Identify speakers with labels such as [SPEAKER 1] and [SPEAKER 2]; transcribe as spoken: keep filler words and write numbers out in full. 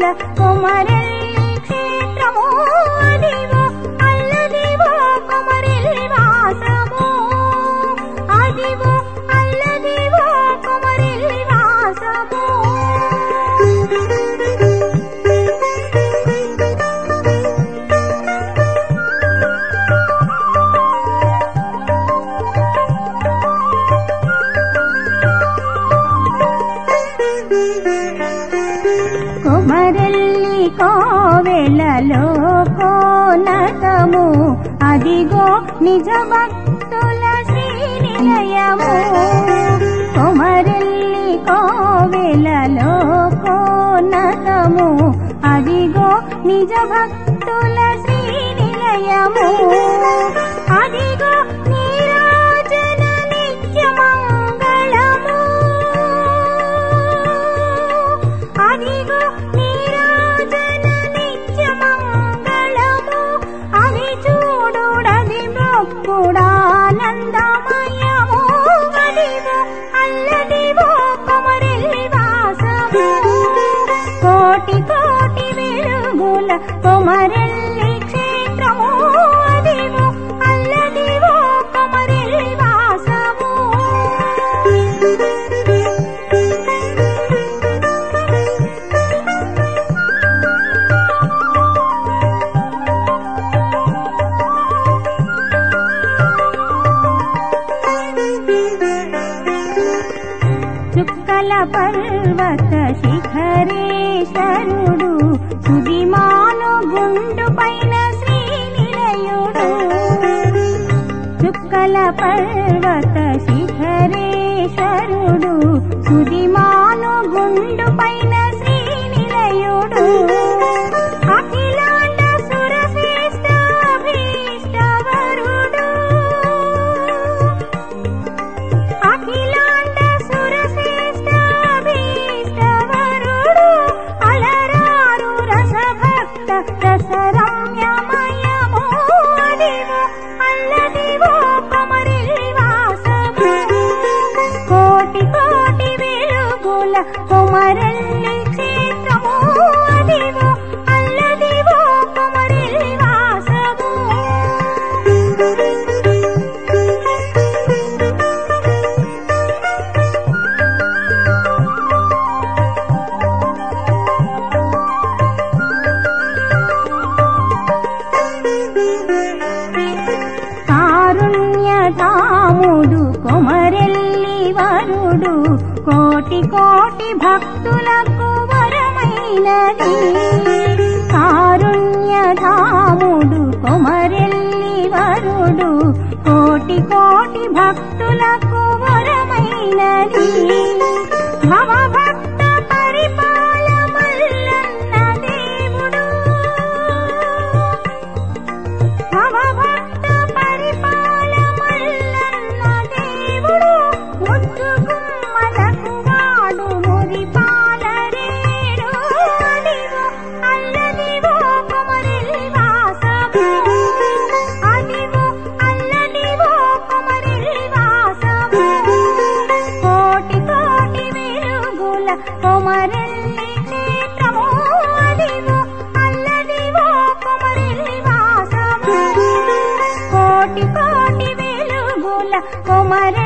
[SPEAKER 1] కొమరెల్లి క్షేత్రము అదివో అల్లదివో కొమరెల్లి వాసము అదివో అల్లదివో కొమరెల్లి వాసము కొమరెల్లి కోవెలలో కోనకము అదిగో నిజ భక్తుల శ్రీనిలయము కొమరెల్లి కోవెలలో కోనకము అదిగో నిజ భక్తుల శ్రీనిలయము అదిగో నీరాజన నిత్య మంగళము అదిగో నీరాజన నిత్య మంగళము అవి చూడుడది మొక్కుడానందమయము అదిగో అల్లదివో కొమరెల్లి వాసము కోటి కోటి వెలుగుల కొమరెల్లి క్షేత్రము అదిగో అల్లదివో కొమరెల్లి వాసము చుక్కల పర్వత శిఖరేశ్వరుడు సుదిమాను గుండు పైన శ్రీనిలయుడు చుక్కల పర్వత శిఖరేశ్వరుడు సుదిమాను గుండు పైన శ్రీనిలయుడు అఖిలాండ సురశ్రేష్ఠ భీష్టవరుడు అఖిలాండ సురశ్రేష్ఠ భీష్టవరుడు అలరారు రసభక్త రసరమ్యమయము అదివో అల్లదివో కొమరెల్లి వాసము కోటి కోటి వెలుగుల కొమరెల్లి క్షేత్రము అదివో అల్లదివో కొమరెల్లి వాసము కారుణ్యధాముడు కొమరెల్లి వరుడు కోటి కోటి భక్తులకు వరమైనది కారుణ్యధాముడు కొమరెల్లి వరుడు కోటి కోటి భక్తులకు వరమైనది భవభక్త పరిపాల మల్లన్న దేవుడు భవభక్త పరిపాల మల్లన్న దేవుడు ముద్దుగుమ్మలకు వాడు మురిపాల రేడు అదివో అల్లదివో కొమరెల్లి వాసము అదివో అల్లదివో కొమరెల్లి వాసము కోటి కోటి వెలుగుల కొమరెల్లి క్షేత్రము అదివో అల్లదివో కొమరెల్లి వాసము కోటి కోటి వెలుగుల కొమరెల్లి